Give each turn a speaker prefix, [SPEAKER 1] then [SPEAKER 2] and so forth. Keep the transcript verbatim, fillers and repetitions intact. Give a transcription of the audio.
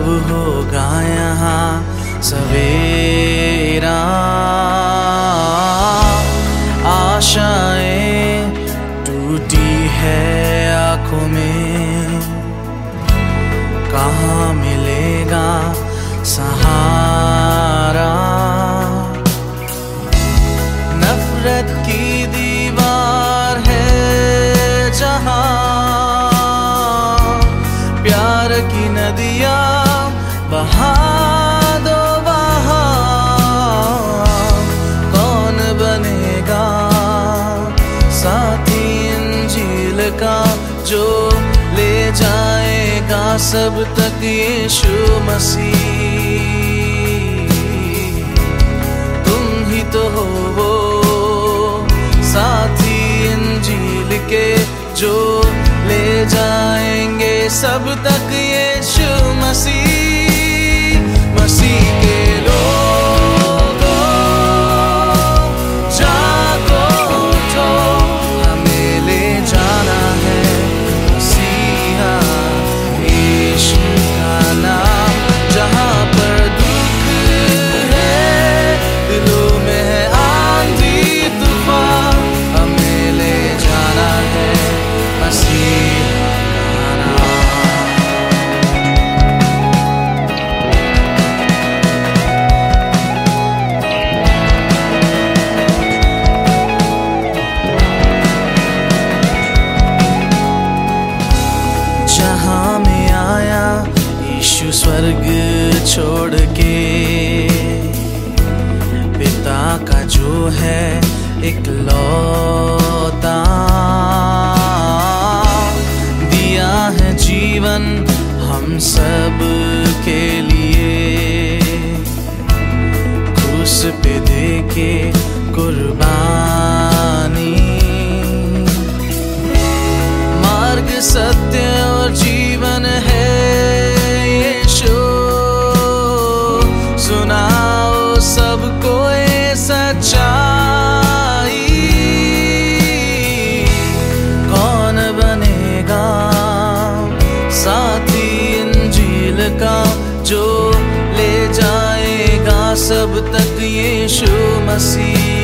[SPEAKER 1] होगा यहाँ सवेरा। आशाएं टूटी है आँखों में, कहाँ मिलेगा सहारा। नफरत की दीवार है जहाँ, प्यार की नदियाँ बहा दो वहाँ। कौन बनेगा साथी इंजील का, जो ले जाएगा सब तक यीशु मसीह। तुम ही तो हो वो साथी इंजील के, जो ले जाएंगे सब तक यीशु मसीह। मसीह के लोगों जागो उठो, हमें ले जाना है मसीहा यीशु का नाम। जहाँ पर दुख है, दिलों में है आंधी तूफान, हमें ले जाना है मसीहा का नाम। जहाँ में आया यीशु स्वर्ग छोड़ के, पिता का जो है इकलौता, दिया है जीवन हम सब के लिए, क्रूस पे दे के कुर्बानी। मार्ग सत्य और जीवन है यीशु, सुनाओ सबको ये सच्चाई। कौन बनेगा साथी इंजील का, जो ले जाएगा सब तक यीशु मसीह।